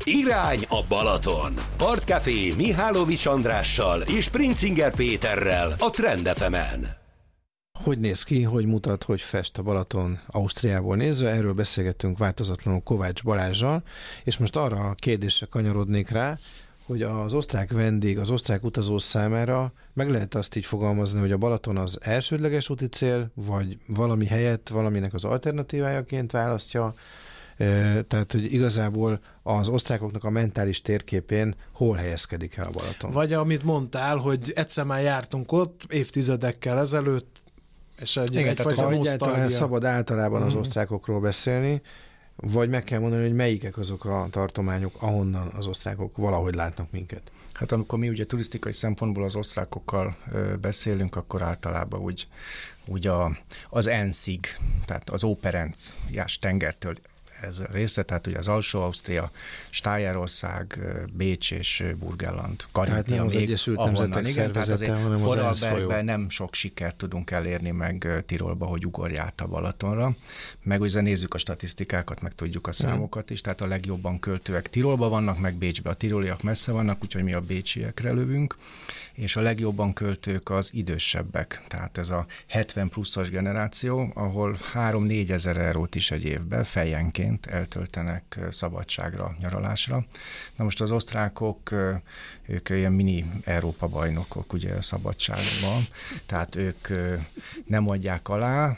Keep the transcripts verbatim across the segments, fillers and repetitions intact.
Irány a Balaton. Partcafé Mihálovics Andrással és Princinger Péterrel a Trend ef emen. Hogy néz ki, hogy mutat, hogy fest a Balaton Ausztriából nézve? Erről beszélgettünk változatlanul Kovács Balázssal, és most arra a kérdésre kanyarodnék rá, hogy az osztrák vendég, az osztrák utazó számára meg lehet azt így fogalmazni, hogy a Balaton az elsődleges úti cél, vagy valami helyett valaminek az alternatívájaként választja. Tehát, hogy igazából az osztrákoknak a mentális térképén hol helyezkedik el a Balaton? Vagy amit mondtál, hogy egyszer már jártunk ott évtizedekkel ezelőtt, és egy, igen, egyfajta ha nosztalgia. egyáltalán szabad általában az osztrákokról beszélni, vagy meg kell mondani, hogy melyikek azok a tartományok, ahonnan az osztrákok valahogy látnak minket? Hát amikor mi ugye turisztikai szempontból az osztrákokkal ö, beszélünk, akkor általában úgy, úgy a, az Enszig, tehát az Óperencjás tengertől ez a része, tehát ugye az Alsó-Ausztria, Stájerország, Bécs és Burgenland. Karintia, tehát nem az Egyesült Nemzetek Szervezete, hanem az Vorarlbergben nem sok sikert tudunk elérni meg Tirolba, hogy ugorj át a Balatonra. Meg ugye nézzük a statisztikákat, meg tudjuk a számokat is, tehát a legjobban költőek Tirolba vannak, meg Bécsbe. A tiroliak messze vannak, úgyhogy mi a bécsiekre lövünk, és a legjobban költők az idősebbek, tehát ez a hetven pluszos generáció, ahol három-négy ezer eurót is egy évben fejenként eltöltenek szabadságra, nyaralásra. Na most az osztrákok, ők ilyen mini Európa bajnokok ugye szabadságban, tehát ők nem adják alá,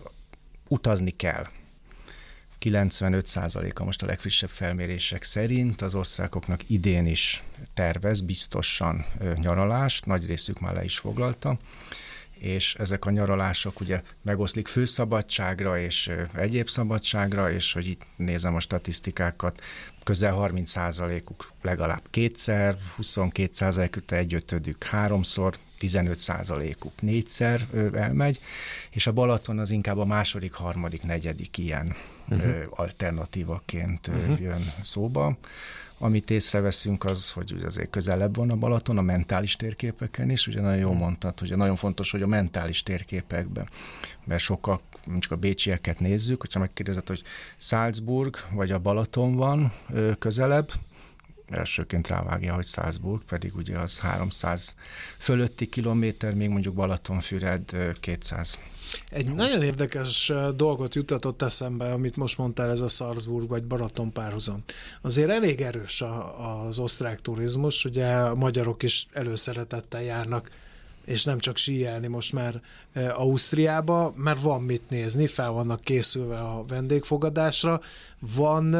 utazni kell. kilencvenöt százaléka most a legfrissebb felmérések szerint az osztrákoknak idén is tervez biztosan nyaralást, nagy részük már le is foglalta, és ezek a nyaralások ugye megoszlik főszabadságra és egyéb szabadságra, és hogy itt nézem a statisztikákat, közel harminc százalékuk legalább kétszer, huszonkét százalékuk egyötödük háromszor, tizenöt százalékuk négyszer elmegy, és a Balaton az inkább a második, harmadik, negyedik ilyen uh-huh. alternatívaként uh-huh. jön szóba. Amit észreveszünk az, hogy azért közelebb van a Balaton, a mentális térképeken is, ugye nagyon jól mondtad, hogy nagyon fontos, hogy a mentális térképekben, mert sokkal, csak a bécsieket nézzük, hogyha megkérdezed, hogy Salzburg vagy a Balaton van közelebb, elsőként rávágja, hogy Salzburg, pedig ugye az háromszáz fölötti kilométer, még mondjuk Balatonfüred kétszáz. Egy húsz. Nagyon érdekes dolgot juttatott eszembe, amit most mondtál, ez a Salzburg vagy Balaton párhuzam. Azért elég erős a, az osztrák turizmus, ugye a magyarok is előszeretettel járnak, és nem csak síelni most már Ausztriába, mert van mit nézni, fel vannak készülve a vendégfogadásra, van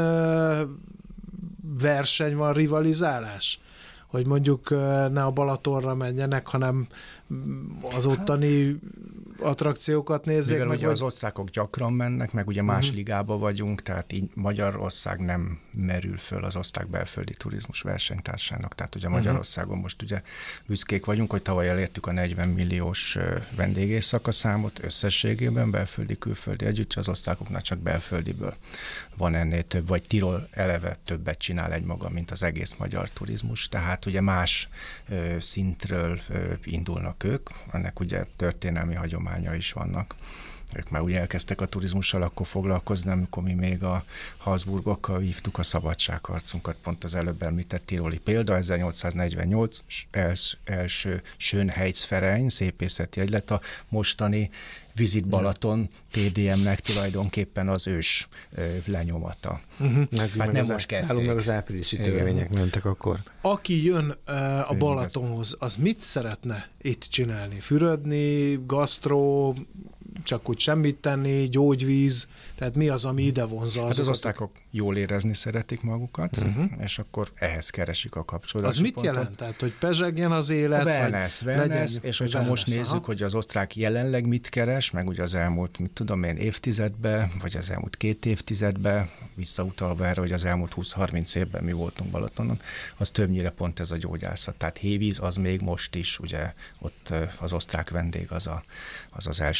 verseny, van rivalizálás, hogy mondjuk ne a Balatonra menjenek, hanem az ottani attrakciókat nézzék. Mivel meg ugye vagy... az osztrákok gyakran mennek, meg ugye más uh-huh. ligába vagyunk, tehát így Magyarország nem merül föl az osztrák belföldi turizmus versenytársának. Tehát ugye Magyarországon most ugye büszkék vagyunk, hogy tavaly elértük a negyven milliós vendégészaka számot összességében, belföldi, külföldi együtt, az osztrákoknál csak belföldiből van ennél több, vagy Tirol eleve többet csinál egymaga, mint az egész magyar turizmus. Tehát ugye más ö, szintről ö, indulnak ők, ennek ugye történelmi hagyománya is vannak. Ők már ugye elkezdtek a turizmussal akkor foglalkozni, amikor mi még a Habsburgokkal vívtuk a szabadságharcunkat, pont az előbb említett tiroli példa, ezernyolcszáznegyvennyolc els, első Schönheitsverein szépészeti egylet, a mostani Visit Balaton té dé em-nek tulajdonképpen az ős ö, lenyomata. Uh-huh. Hát meg nem most kezdték. Nálunk meg az áprilisi törvények mentek akkor. Aki jön uh, a Balatonhoz, az mit szeretne itt csinálni? Fürödni, gasztró, csak úgy semmit tenni, gyógyvíz, tehát mi az, ami ide vonza? Hát az osztrákok jól érezni szeretik magukat, uh-huh. és akkor ehhez keresik a kapcsolatot. Az mit ponton. Jelent? Tehát, hogy pezsegjen az élet? A wellness, vagy wellness, legyen, és hogyha wellness, most nézzük, aha. hogy az osztrák jelenleg mit keres, meg ugye az elmúlt, mit tudom én, évtizedben, vagy az elmúlt két évtizedben, visszautalva erre, hogy az elmúlt húsz-harminc évben mi voltunk Balatonon, az többnyire pont ez a gyógyászat. Tehát hévíz az még most is, ugye ott az osztrák vendég az a, az, az elsődleges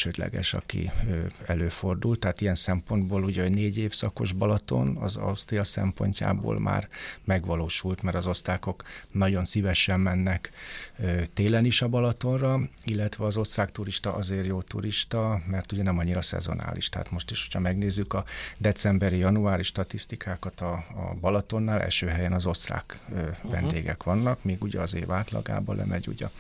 vendéges, aki előfordul, tehát ilyen szempontból ugye a négy évszakos Balaton az Ausztria szempontjából már megvalósult, mert az osztrákok nagyon szívesen mennek télen is a Balatonra, illetve az osztrák turista azért jó turista, mert ugye nem annyira szezonális. Tehát most is, hogyha megnézzük a decemberi, januári statisztikákat a, a Balatonnál, első helyen az osztrák uh-huh. vendégek vannak, míg ugye az év átlagában lemegy ugye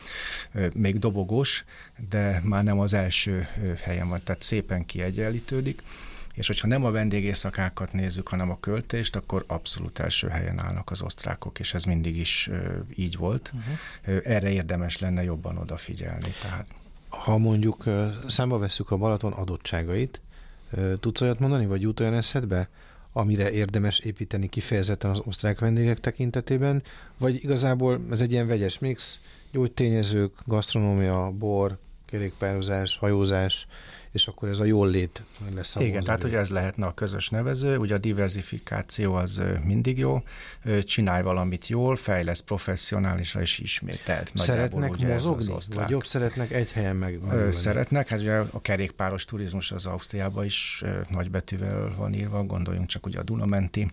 még dobogós, de már nem az első helyen van, tehát szépen kiegyenlítődik. És hogyha nem a vendégészakákat nézzük, hanem a költést, akkor abszolút első helyen állnak az osztrákok, és ez mindig is uh, így volt. Uh-huh. Erre érdemes lenne jobban odafigyelni. Tehát. Ha mondjuk uh, számba vesszük a Balaton adottságait, uh, tudsz olyat mondani, vagy jut olyan eszedbe, amire érdemes építeni kifejezetten az osztrák vendégek tekintetében, vagy igazából ez egy ilyen vegyes mix, gyógytényezők, gasztronómia, bor, kerékpározás, hajózás, és akkor ez a jól lét lesz a Igen, tehát ugye ez lehetne a közös nevező, ugye a diversifikáció az mindig jó, csinálj valamit jól, fejlesz professzionálisra és ismételt. Szeretnek mozogni? Vagy jobb szeretnek egy helyen meg? Szeretnek, hát ugye a kerékpáros turizmus az Ausztriában is nagybetűvel van írva, gondoljunk csak ugye a Dunamenti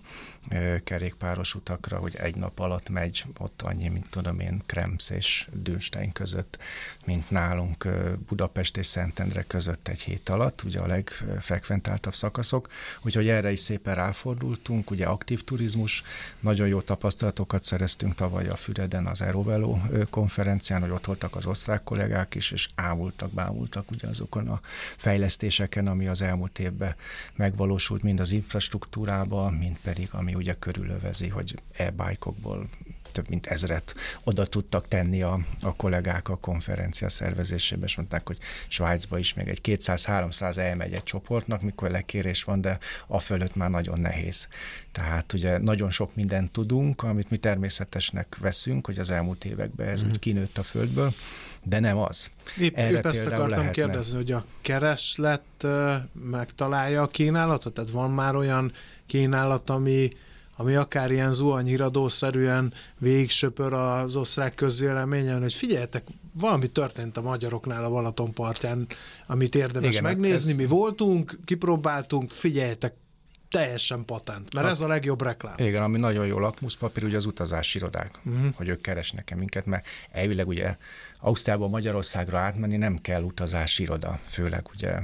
kerékpáros utakra, hogy egy nap alatt megy ott annyi, mint tudom én, Krems és Dürnstein között, mint nálunk Budapest és Szentendre között egy hét alatt, ugye a legfrekventáltabb szakaszok, úgyhogy erre is szépen ráfordultunk, ugye aktív turizmus, nagyon jó tapasztalatokat szereztünk tavaly a Füreden az Eurovelo konferencián, hogy ott voltak az osztrák kollégák is, és ámultak, bámultak ugye azokon a fejlesztéseken, ami az elmúlt évben megvalósult, mind az infrastruktúrában, mind pedig, ami ugye körülövezi, hogy e-bike-okból több mint ezret oda tudtak tenni a, a kollégák a konferencia szervezésébe, és mondták, hogy Svájcba is még egy kétszáz-háromszáz elmegy egy csoportnak, mikor lekérés van, de a fölött már nagyon nehéz. Tehát ugye nagyon sok mindent tudunk, amit mi természetesnek veszünk, hogy az elmúlt években ez mm. úgy kinőtt a földből, de nem az. Épp, épp ezt akartam lehetne. kérdezni, hogy a kereslet uh, megtalálja a kínálatot? Tehát van már olyan kínálat, ami ami akár ilyen zuhanyhíradószerűen végigsöpör az osztrák közvéleményen, hogy figyeljetek, valami történt a magyaroknál a Balaton partján, amit érdemes Igen, megnézni, ez... mi voltunk, kipróbáltunk, figyeljetek, teljesen patent, mert a... ez a legjobb reklám. Igen, ami nagyon jó lakmuszpapír, ugye az utazási irodák, uh-huh. hogy ők keresnek minket, mert elvileg ugye Ausztriából Magyarországra átmenni nem kell utazási iroda, főleg ugye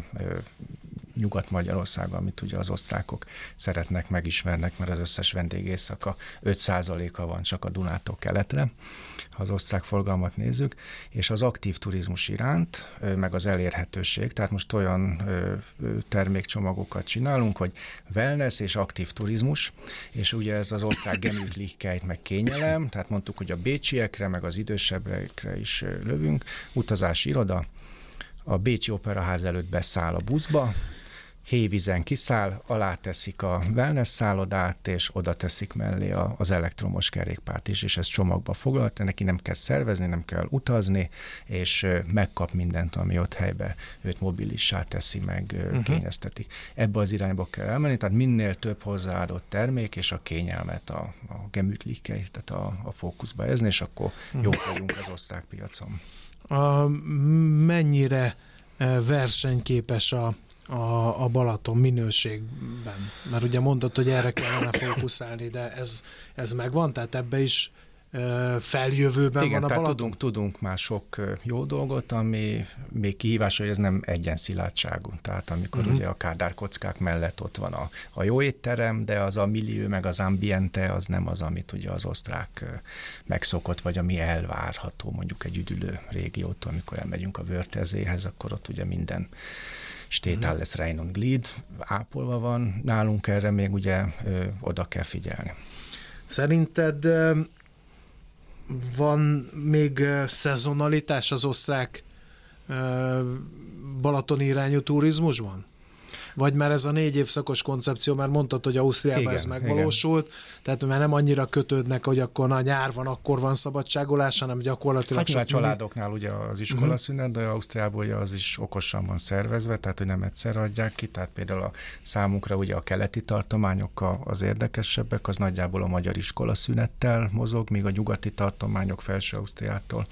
Nyugat-Magyarországon, amit ugye az osztrákok szeretnek, megismernek, mert az összes vendégészaka öt százaléka van csak a Dunától keletre, ha az osztrák forgalmat nézzük, és az aktív turizmus iránt, meg az elérhetőség, tehát most olyan termékcsomagokat csinálunk, hogy wellness és aktív turizmus, és ugye ez az osztrák Gemütlichkeit, meg kényelem, tehát mondtuk, hogy a bécsiekre, meg az idősebbekre is lövünk, utazási iroda, a Bécsi Operaház előtt beszáll a buszba, hévízen kiszáll, alá teszik a wellness szállodát, és oda teszik mellé a, az elektromos kerékpárt is, és ez csomagba foglalt, neki nem kell szervezni, nem kell utazni, és megkap mindent, ami ott helyben őt mobilissá teszi, meg uh-huh. kényeztetik. Ebbe az irányba kell elmenni, tehát minél több hozzáadott termék, és a kényelmet, a, a Gemütlichkeit, tehát a, a fókuszba ezni, és akkor uh-huh. jók vagyunk az osztrák piacon. A, mennyire versenyképes a, a, a Balaton minőségben? Mert ugye mondod, hogy erre kellene fókuszálni, de ez, ez megvan? Tehát ebbe is feljövőben Igen, van a tehát Balaton? tudunk, tudunk már sok jó dolgot, ami még kihívás, hogy ez nem egyenszilátságú. Tehát amikor uh-huh. ugye a kádárkockák mellett ott van a, a jó étterem, de az a millió meg az ambiente az nem az, amit ugye az osztrák megszokott, vagy ami elvárható mondjuk egy üdülő régiótól, amikor elmegyünk a Wörthersee-hez, akkor ott ugye minden Steht lesz Rein und Glied ápolva van, nálunk erre még ugye ö, oda kell figyelni. Szerinted van még szezonalitás az osztrák Balaton irányú turizmusban? vagy már ez a négy évszakos koncepció, mert mondtad, hogy Ausztriában igen, ez megvalósult, igen. Tehát már nem annyira kötődnek, hogy akkor na, nyár van, akkor van szabadságolás, hanem gyakorlatilag... Hát a családoknál ugye az iskolaszünet, uh-huh. de Ausztriában ugye az is okosan van szervezve, tehát hogy nem egyszer adják ki, tehát például a számunkra ugye a keleti tartományok az érdekesebbek, az nagyjából a magyar iskolaszünettel mozog, míg a nyugati tartományok Felső Ausztriától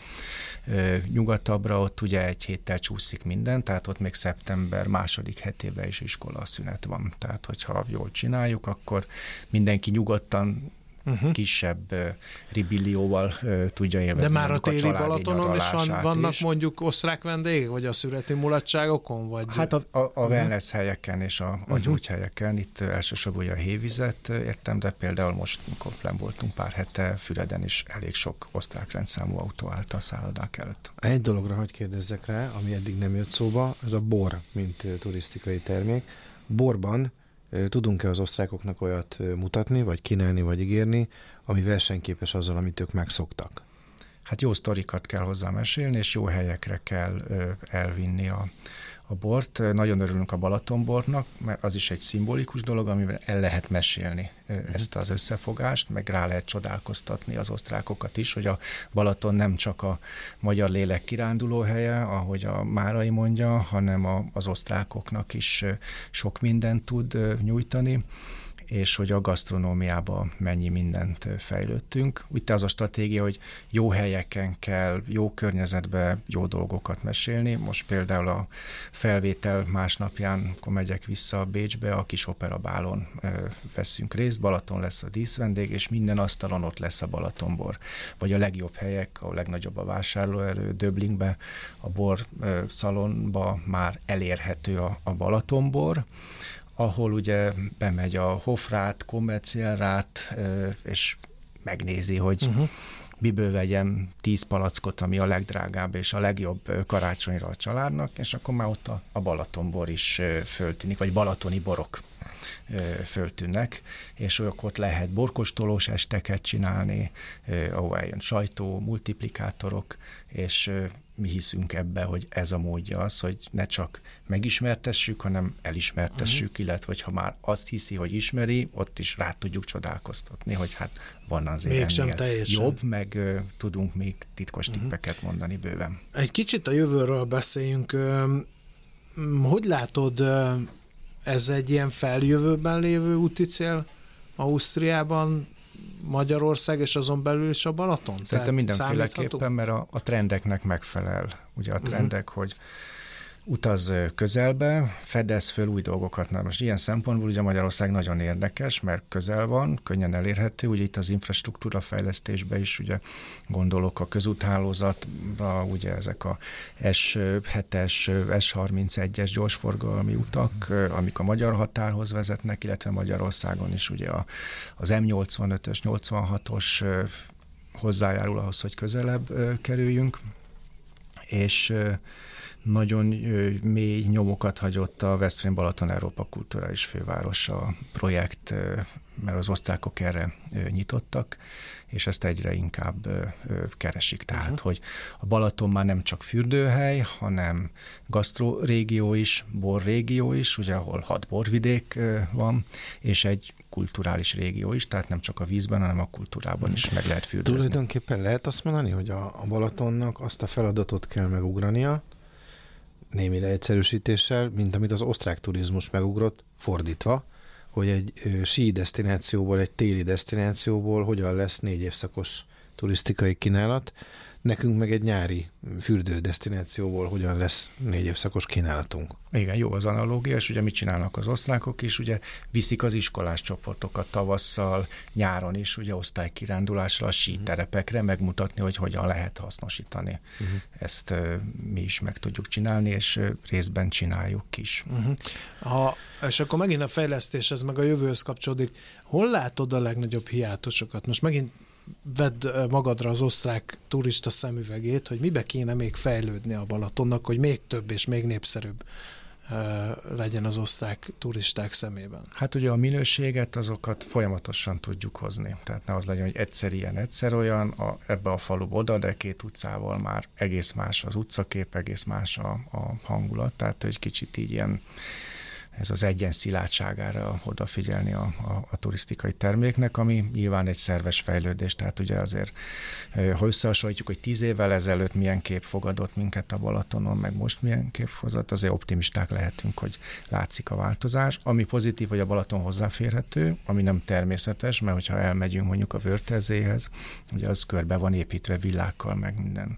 nyugatabbra, ott ugye egy héttel csúszik minden, tehát ott még szeptember második hetében is iskolaszünet van. Tehát, hogyha jól csináljuk, akkor mindenki nyugodtan uh-huh. kisebb uh, ribillióval uh, tudja élvezni. De már a téli a Balatonon is van, vannak is. Mondjuk osztrák vendégek, vagy a szüreti mulatságokon? Vagy... Hát a, a, a uh-huh. wellness helyeken és a, a uh-huh. gyógyhelyeken, itt elsősorban a hévizet értem, de például most, amikor nem voltunk pár hete, Füreden is elég sok osztrák rendszámú autó állt a szállodák előtt. Egy dologra hadd kérdezzek rá, ami eddig nem jött szóba, ez a bor, mint turisztikai termék. Borban tudunk-e az osztrákoknak olyat mutatni, vagy kínálni, vagy ígérni, ami versenyképes azzal, amit ők megszoktak? Hát jó sztorikat kell hozzá mesélni, és jó helyekre kell elvinni a, a bort. Nagyon örülünk a Balatonbornak, mert az is egy szimbolikus dolog, amivel el lehet mesélni uh-huh. ezt az összefogást, meg rá lehet csodálkoztatni az osztrákokat is, hogy a Balaton nem csak a magyar lélek kiránduló helye, ahogy a Márai mondja, hanem a, az osztrákoknak is sok mindent tud nyújtani, és hogy a gasztronómiában mennyi mindent fejlődtünk. Úgy az a stratégia, hogy jó helyeken kell, jó környezetben jó dolgokat mesélni. Most például a felvétel másnapján, amikor megyek vissza Bécsbe, a kis operabálon veszünk részt, Balaton lesz a díszvendég, és minden asztalon ott lesz a Balatonbor. Vagy a legjobb helyek, a legnagyobb a vásárlóerő, Döblingbe, a bor szalonba már elérhető a, a Balatonbor, ahol ugye bemegy a Hofrát, Kommerciálrát, és megnézi, hogy uh-huh. miből vegyem tíz palackot, ami a legdrágább és a legjobb karácsonyra a családnak, és akkor már ott a, a Balatonbor is föltűnik, vagy balatoni borok föltűnnek, és ott lehet borkostolós esteket csinálni, ahol eljön sajtó, multiplikátorok, és mi hiszünk ebbe, hogy ez a módja az, hogy ne csak megismertessük, hanem elismertessük, uh-huh. illetve hogyha már azt hiszi, hogy ismeri, ott is rá tudjuk csodálkoztatni, hogy hát van azért ennél jobb, meg uh, tudunk még titkos uh-huh. tippeket mondani bőven. Egy kicsit a jövőről beszéljünk. Hogy látod, ez egy ilyen feljövőben lévő úti cél Ausztriában, Magyarország és azon belül is a Balaton? Szerintem mindenféleképpen, mert a, a trendeknek megfelel. Ugye a trendek, uh-huh. hogy utaz közelbe, fedez föl új dolgokat. Na most ilyen szempontból ugye Magyarország nagyon érdekes, mert közel van, könnyen elérhető, ugye itt az infrastruktúra fejlesztésbe is ugye gondolok a közúthálózatra, ugye ezek a es hetes, es harmincegyes gyorsforgalmi utak, amik a magyar határhoz vezetnek, illetve Magyarországon is ugye a, az em nyolcvanötös, nyolcvanhatos hozzájárul ahhoz, hogy közelebb kerüljünk, és nagyon mély nyomokat hagyott a Veszprém-Balaton Európa Kulturális Fővárosa projekt, mert az osztrákok erre nyitottak, és ezt egyre inkább keresik. Tehát, uh-huh. hogy a Balaton már nem csak fürdőhely, hanem gasztrorégió is, borrégió is, ugye, ahol hat borvidék van, és egy kulturális régió is, tehát nem csak a vízben, hanem a kultúrában is meg lehet fürdőzni. Tulajdonképpen lehet azt mondani, hogy a, a Balatonnak azt a feladatot kell megugrania, némi leegyszerűsítéssel, mint amit az osztrák turizmus megugrott, fordítva, hogy egy ö, sí desztinációból, egy téli desztinációból hogyan lesz négy évszakos turisztikai kínálat, nekünk meg egy nyári fürdő desztinációból hogyan lesz négy évszakos kínálatunk. Igen, jó az analógia, és ugye mit csinálnak az osztrákok is, ugye viszik az iskolás csoportokat tavasszal, nyáron is, ugye osztálykirándulásra, a síterepekre megmutatni, hogy hogyan lehet hasznosítani. Uh-huh. Ezt uh, mi is meg tudjuk csinálni, és uh, részben csináljuk is. Uh-huh. Ha, és akkor megint a fejlesztéshez, meg a jövőhöz kapcsolódik. Hol látod a legnagyobb hiátusokat? Most megint vedd magadra az osztrák turista szemüvegét, hogy mibe kéne még fejlődni a Balatonnak, hogy még több és még népszerűbb uh, legyen az osztrák turisták szemében. Hát ugye a minőséget, azokat folyamatosan tudjuk hozni. Tehát ne az legyen, hogy egyszer ilyen, egyszer olyan, a, ebbe a faluba oda, de két utcával már egész más az utcakép, egész más a, a hangulat. Tehát egy kicsit így ilyen ez az egyen szilárdságára odafigyelni a, a, a turisztikai terméknek, ami nyilván egy szerves fejlődés, tehát ugye azért, ha összehasonlítjuk, hogy tíz évvel ezelőtt milyen kép fogadott minket a Balatonon, meg most milyen kép fogadott, azért optimisták lehetünk, hogy látszik a változás. Ami pozitív, hogy a Balaton hozzáférhető, ami nem természetes, mert hogyha elmegyünk mondjuk a Vörterzéhez, ugye az körbe van építve villákkal, meg minden.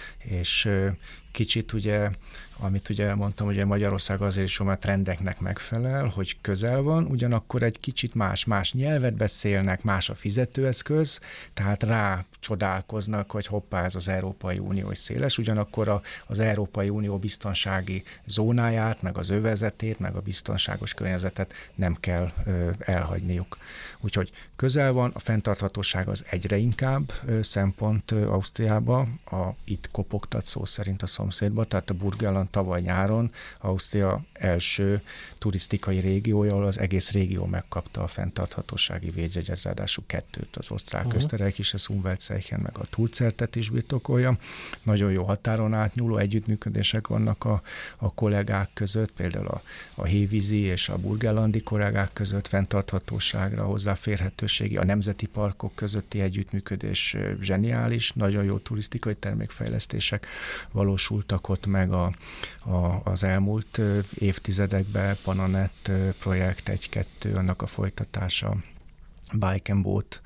És kicsit ugye, amit ugye mondtam, hogy Magyarország azért is, mert trendeknek megfelel, hogy közel van, ugyanakkor egy kicsit más, más nyelvet beszélnek, más a fizetőeszköz, tehát rá csodálkoznak, hogy hoppá, ez az Európai Unió is széles, ugyanakkor a, az Európai Unió biztonsági zónáját, meg az övezetét, meg a biztonságos környezetet nem kell ö, elhagyniuk. Úgyhogy közel van, a fenntarthatóság az egyre inkább ö, szempont ö, Ausztriába, a, itt kopogtat szó szerint a szomszédba, tehát a Burgenland tavaly nyáron Ausztria első turisztikai régiója, ahol az egész régió megkapta a fenntarthatósági védjegyet, ráadásul kettőt, az osztrák uh-huh. Österreich is, az Umweltzeichen, meg a Tulzertet is birtokolja. Nagyon jó határon átnyúló együttműködések vannak a, a kollégák között, például a, a hévízi és a burgenlandi kollégák között fenntarthatóságra, hozzáférhetőségi, a nemzeti parkok közötti együttműködés zseniális, nagyon jó turisztikai termékfejlesztések valósultak ott meg a, a, az elmúlt évtizedekben, Pananet projekt egy-kettő, annak a folytatása, Bike and Boat,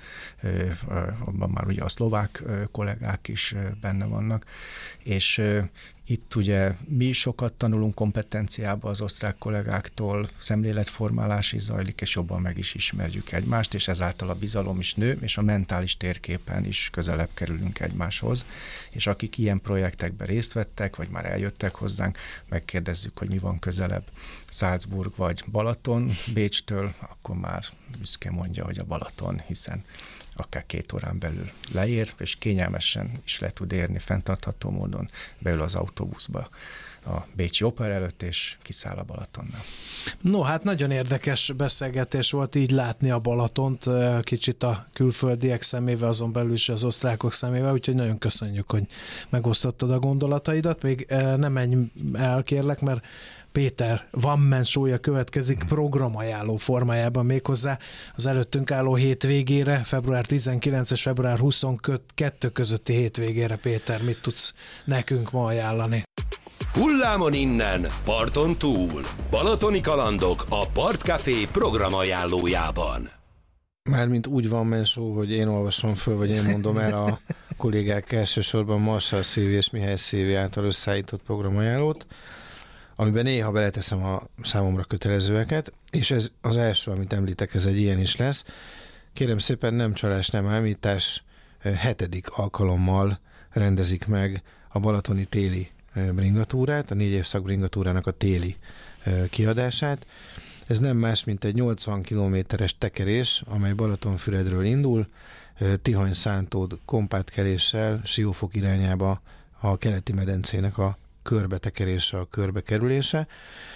abban már ugye a szlovák kollégák is benne vannak, és itt ugye mi sokat tanulunk kompetenciába az osztrák kollégáktól, szemléletformálás is zajlik, és jobban meg is ismerjük egymást, és ezáltal a bizalom is nő, és a mentális térképen is közelebb kerülünk egymáshoz. És akik ilyen projektekben részt vettek, vagy már eljöttek hozzánk, megkérdezzük, hogy mi van közelebb, Salzburg vagy Balaton, Bécstől, akkor már büszke mondja, hogy a Balaton, hiszen akár két órán belül leér, és kényelmesen is le tud érni fenntartható módon beül az autóbuszba a Bécsi Opera előtt, és kiszáll a Balatonnál. No, hát nagyon érdekes beszélgetés volt így látni a Balatont, kicsit a külföldiek szemével, azon belül is az osztrákok szemével, úgyhogy nagyon köszönjük, hogy megosztottad a gondolataidat. Még nem menj el, kérlek, mert Péter One Man Show-ja következik programajánló formájában, méghozzá az előttünk álló hétvégére, február tizenkilencedike és február huszonkettedike közötti hétvégére. Péter, mit tudsz nekünk ma ajánlani? Hullámon innen, parton túl. Balatoni kalandok a Partcafé programajánlójában. Mármint úgy van Man Show, hogy én olvasom föl, vagy én mondom el a kollégák, elsősorban Marshall Szilvi és Mihály Szilvi által összeállított programajánlót, amiben néha beleteszem a számomra kötelezőeket, és ez az első, amit említek, ez egy ilyen is lesz. Kérem szépen, nem csalás, nem ámítás, hetedik alkalommal rendezik meg a balatoni téli bringatúrát, a négy évszak bringatúrának a téli kiadását. Ez nem más, mint egy nyolcvan kilométeres tekerés, amely Balatonfüredről indul, Tihany-Szántód kompátkeréssel Siófok irányába a keleti medencének a körbetekerése, a körbekerülése.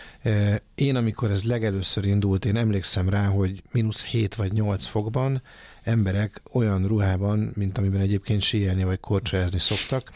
Én, amikor ez legelőször indult, én emlékszem rá, hogy mínusz hét vagy nyolc fokban emberek olyan ruhában, mint amiben egyébként síelni vagy korcsolyázni szoktak,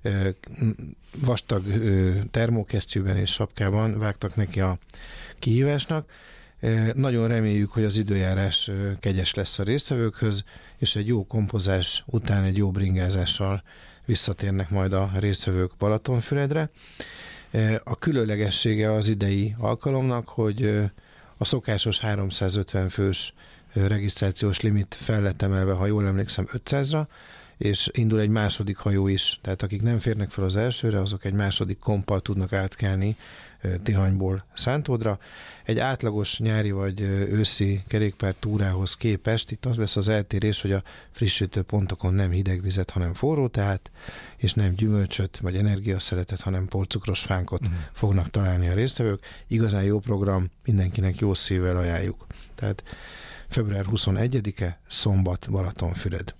vastag termókesztyűben és sapkában vágtak neki a kihívásnak. Nagyon reméljük, hogy az időjárás kegyes lesz a résztvevőkhöz, és egy jó kompozás után egy jó bringázással visszatérnek majd a résztvevők Balatonfüredre. A különlegessége az idei alkalomnak, hogy a szokásos háromszázötven fős regisztrációs limit fel lett emelve, ha jól emlékszem, ötszázra, és indul egy második hajó is, tehát akik nem férnek fel az elsőre, azok egy második kompal tudnak átkelni Tihanyból Szántódra. Egy átlagos nyári vagy őszi kerékpár túrához képest itt az lesz az eltérés, hogy a frissítő pontokon nem hideg vizet, hanem forró teát, és nem gyümölcsöt vagy energiaszeletet, hanem porcukros fánkot mm. fognak találni a résztvevők. Igazán jó program, mindenkinek jó szívvel ajánljuk. Tehát február huszonegyedike, szombat, Balatonfüred.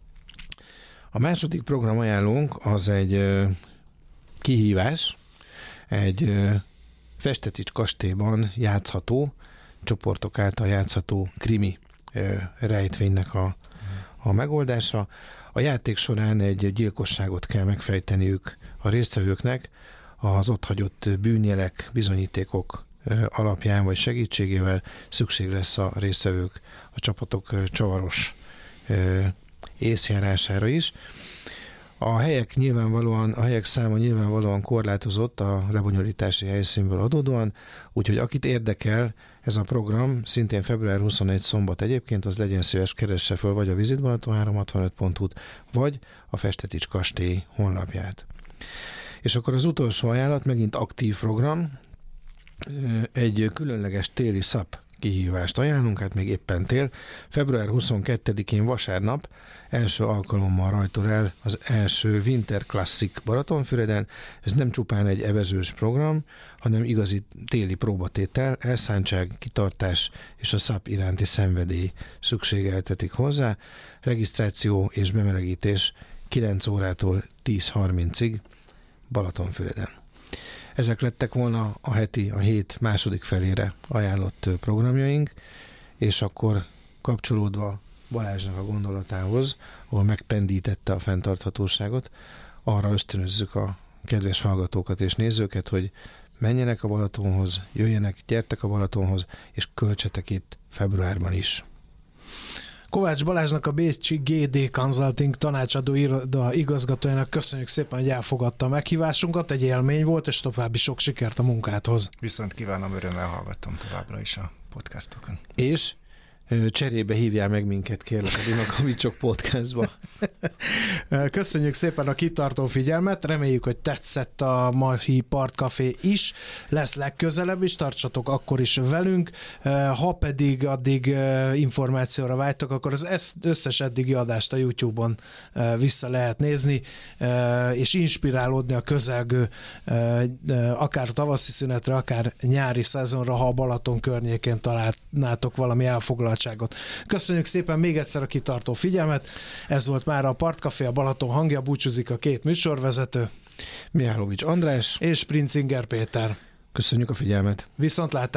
A második programajánlónk az egy ö, kihívás, egy ö, Festetics kastélyban játszható, csoportok által játszható krimi ö, rejtvénynek a, a megoldása. A játék során egy gyilkosságot kell megfejteniük a résztvevőknek, az ott hagyott bűnjelek, bizonyítékok alapján vagy segítségével szükség lesz a résztvevők, a csapatok csavaros észjárására is. A helyek nyilvánvalóan, a helyek száma nyilvánvalóan korlátozott a lebonyolítási helyszínből adódóan, úgyhogy akit érdekel ez a program, szintén február huszonegyedike szombat egyébként, az legyen szíves, keresse föl vagy a Visit Balaton háromszázhatvanöt pont hu-t, vagy a Festetics kastély honlapját. És akkor az utolsó ajánlat, megint aktív program, egy különleges téli szap kihívást ajánlunk, hát még éppen tél. február huszonkettedikén vasárnap első alkalommal rajtol el az első Winter Classic Balatonfüreden. Ez nem csupán egy evezős program, hanem igazi téli próbatétel, elszántság, kitartás és a szap iránti szenvedély szükségeltetik hozzá. Regisztráció és bemelegítés kilenc órától tíz harmincig Balatonfüreden. Ezek lettek volna a heti, a hét második felére ajánlott programjaink, és akkor kapcsolódva Balázsnak a gondolatához, ahol megpendítette a fenntarthatóságot, arra ösztönözzük a kedves hallgatókat és nézőket, hogy menjenek a Balatonhoz, jöjjenek, gyertek a Balatonhoz, és költsetek itt februárban is. Kovács Balázsnak, a bécsi gé dé Consulting tanácsadó iroda igazgatójának köszönjük szépen, hogy elfogadta a meghívásunkat, egy élmény volt, és további sok sikert a munkádhoz. Viszont kívánom, örömmel hallgattam továbbra is a podcastokon. És cserébe hívjál meg minket, kérlek, a Dinakavicsok podcastba. Köszönjük szépen a kitartó figyelmet, reméljük, hogy tetszett a mai Partcafé is, lesz legközelebb is, tartsatok akkor is velünk, ha pedig addig információra vágytok, akkor az összes eddigi adást a YouTube-on vissza lehet nézni, és inspirálódni a közelgő akár tavaszi szünetre, akár nyári szezonra, ha a Balaton környékén találnátok valami elfoglalt. Köszönjük szépen még egyszer a kitartó figyelmet. Ez volt már a Partcafé, a Balaton hangja, búcsúzik a két műsorvezető, Mihálovics András és Princinger Péter. Köszönjük a figyelmet. Viszontlátásra.